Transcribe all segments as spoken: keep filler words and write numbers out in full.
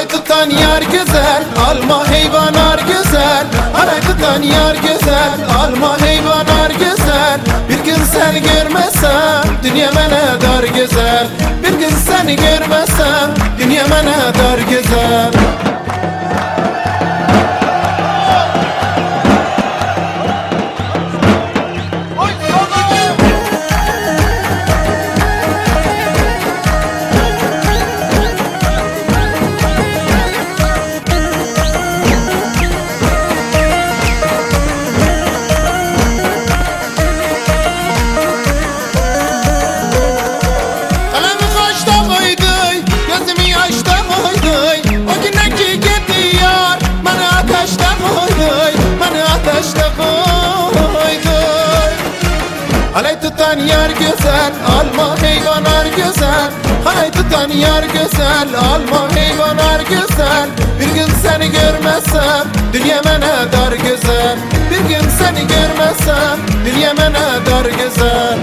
Halay tutan yar güzel, alma heyvanar güzel. Halay tutan yar güzel, alma heyvanar güzel. Bir gün seni görmesem, dünya bana dar güzel. Bir gün seni görmesem, dünya bana dar güzel. Halay tutan yar güzel, alma heyvanar güzel. Halay tutan yar güzel, alma heyvanar güzel. Bir gün seni görmezsem, dünya bana dar güzel. Bir gün seni görmezsem, dünya bana dar güzel.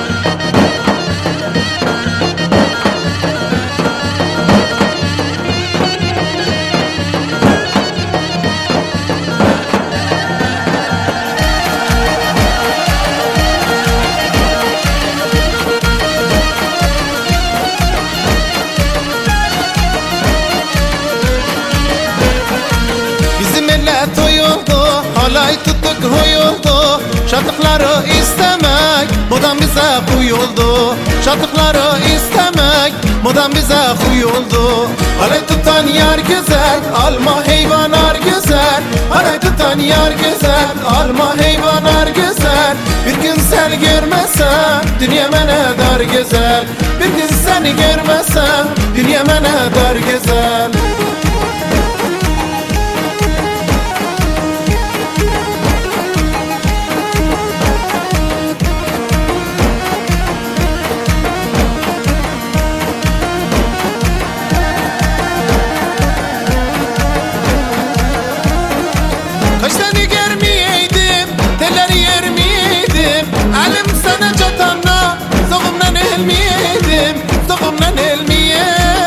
Halay tuttuk huyuldu, şatıkları istemek modan bize huyuldu. Şatıkları istemek modan bize huyuldu. Halay tutan yar güzel, alma heyvanar güzel. Halay tutan yar güzel, alma heyvanar güzel. Bir gün seni görmesem, dünya bana dar güzel. Bir gün seni görmesem, dünya bana dar güzel. Kaşları görmeyeydim, telleri yermeyeydim. Elim sana çatanla, soğumdan elmeyeydim. Soğumdan elmeyeydim.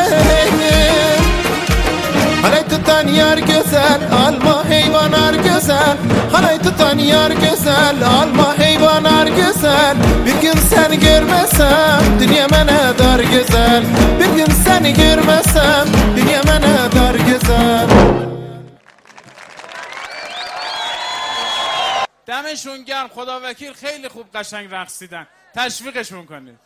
Halay tutan yar güzel, alma heyvanar güzel. Halay tutan yar güzel, alma heyvanar güzel. Bir gün seni görmesem, dünya bana dar güzel. Bir gün seni görmesem, dünya bana dar güzel. دمشون گرم. خدا وکیل خیلی خوب قشنگ رقصیدن. تشویقشون کنید.